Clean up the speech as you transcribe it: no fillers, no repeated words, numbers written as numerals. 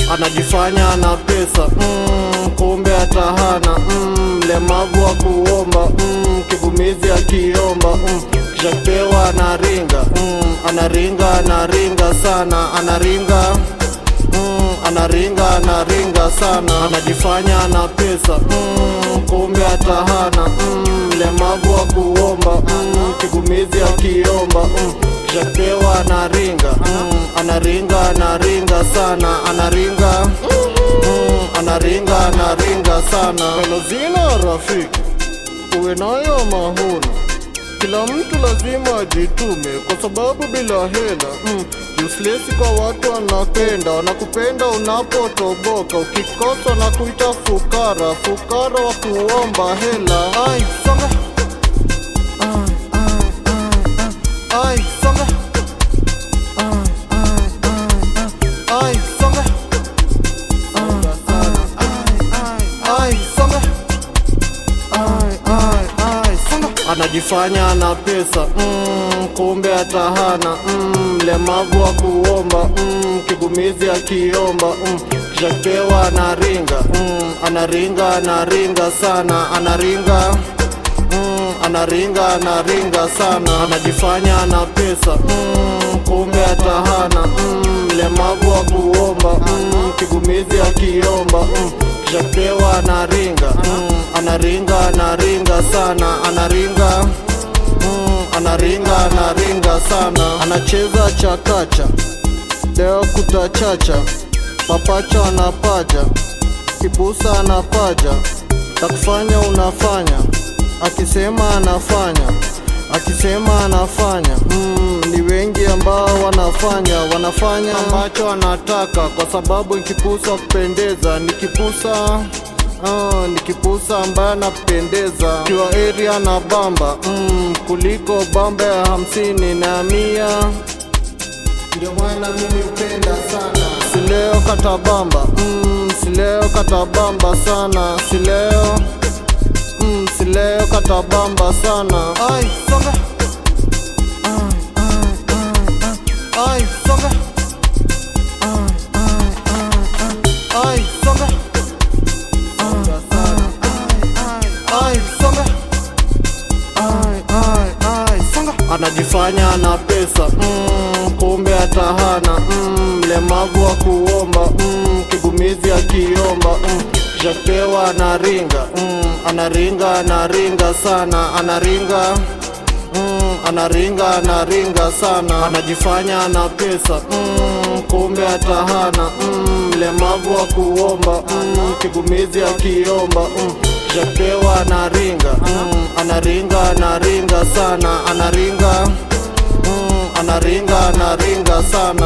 Anajifanya na pesa, kumbe atahana, mlemavu wa kuomba, kivumizi akiomba, kisha pewa anaringa, anaringa sana, anaringa sana. Anajifanya na pesa, kumbe atahana, mlemavu wa kuomba, kivumizi akiomba, kisha pewa anaringa, anaringa sana, anaringa sana. Lazima rafiki uwe nayo mahuno, kila mtu lazima ajitume, kwa sababu bila hela useless kwa watu wanakupenda unapotoboka. Ukikosa na kuita fukara wa kuomba hela. Ai songa, ai songa, ai songa, ai songa, ai songa. Anajifanya na pesa, kumbe atahana, mlemavu wa kuomba, kigumizi akiomba, kisha pewa anaringa, anaringa sana, anaringa sana. Anajifanya na pesa, kumbe atahana, mlemavu wa kuomba, kigumizi akiomba, kisha pewa anaringa, anaringa sana, anaringa sana. Anacheza chakacha, leo kutachacha, mapacha anapaja, kipusa anapaja, takufanya unafanya, akisema anafanya, ni wengi ambao wanafanya ambacho anataka, kwa sababu nikipusa kupendeza, nikipusa ambaye anapendeza, kiwa area na bamba, kuliko bamba ya 50 na 100. Ndio maana mimi upenda sana. Sileo katabamba, sileo katabamba sana, sileo katabamba sana. Ai songa, ai songa, ai songa, ai songa, ai songa. Anajifanya na pesa, kumbe atahana, mlemavu wa kuomba, kigumizi akiomba, kisha pewa anaringa, anaringa sana, anaringa sana. Anajifanya na pesa, kumbe atahana, mlemavu wa kuomba, kigumizi akiomba, kisha pewa anaringa, anaringa sana, anaringa sana.